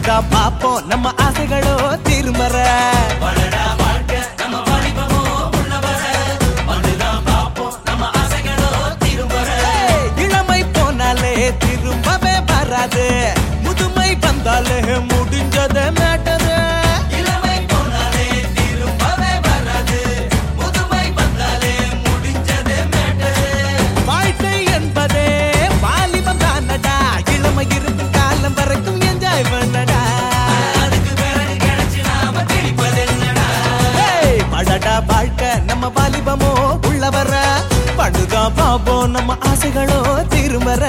பழுதா பாப்போம் நம்ம ஆசைகளோ திரும்பற இளமை போனாலே திரும்பவே வராது முதுமை வந்தாலே முடிஞ்சது மேட்டரு வாழ்க்கை என்பதே வாலிபம் தானடா இளமை இருக்கும் காலம் வரைக்கும் என்ஜாய் பண்ணடா படடா வாழ்க்கை நம்ம வாலிபமோ உள்ள வர படுதா பாப்போம் நம்ம ஆசைகளோ திரும்பற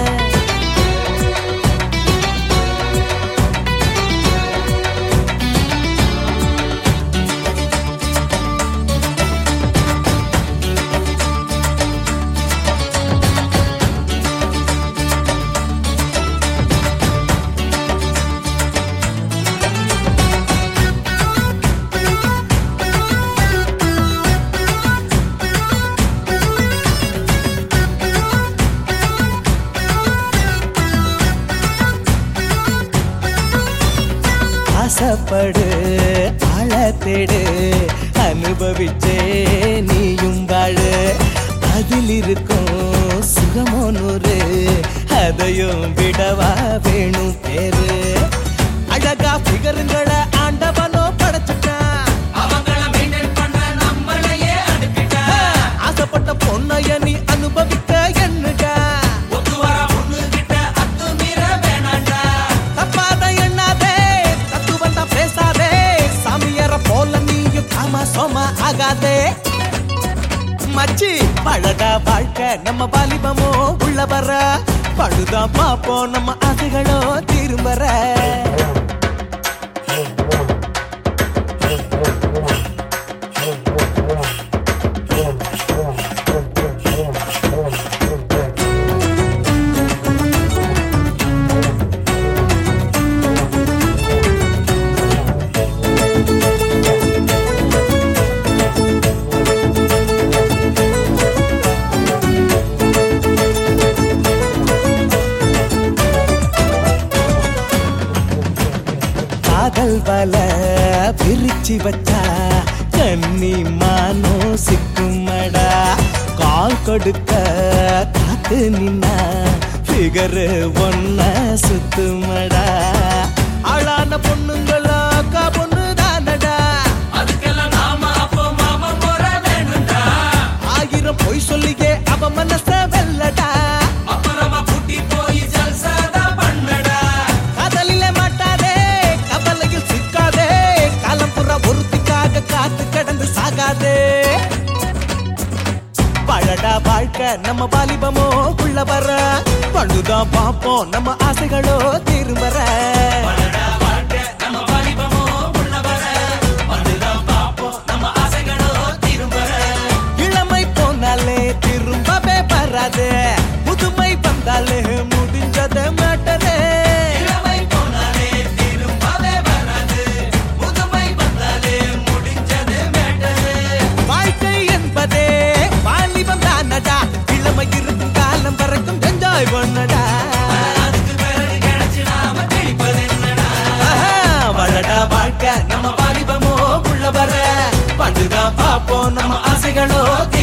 ஆசைப்படு ஆழ தேடு அனுபவிச்சே நீயும் வாழு அதில் இருக்கும் சுகமோ நூறு அதையும் விடவா வேணும் பேரு அழகா பிகருங்களை ஆண்டவனோ படைச்சுட்டான் ஆசைப்பட்ட பொண்ணைய நீ அனுபவிக்க என்னடா சோமா ஆகாதே மச்சி பழடா வாழ்க்கை நம்ம வாலிபமோ உள்ள வர பழுதா பாப்போம் நம்ம ஆசைகளோ திரும்பற காதல் வல பிரிச்சு வச்சா கண்ணி மானோ சிக்குமடா கால் கொடுக்க காத்து நின்னா பிகரு ஒன்ன சுத்துமடா ஆளான பொண்ணுங்களா அக்கா பொண்ணு தானடா அதுக்கெல்லாம் நாம அப்போ மாமா போற வேணும்டா ஆயிரம் பொய் சொல்லியே அவ மனச வெல்லடா அப்புறமா பூட்டி போய் ஜல்சதா பண்ணடா காத்து கடந்து சாகாதே பழடா வாழ்க்கை நம்ம வாலிபமோ உள்ள வர பழுதா பாப்போம் நம்ம ஆசைகளோ திரும்பற இளமை போனாலே திரும்பவே வராது முதுமை வந்தாலே முடிஞ்சது மேட்டரே இருக்கும் காலம் வரைக்கும் என்ஜாய் பண்ணடா வளடா வாழ்க்கை நம்ம வாலிபமோ உள்ள வர படுதா பாப்போம் நம்ம ஆசைகளோ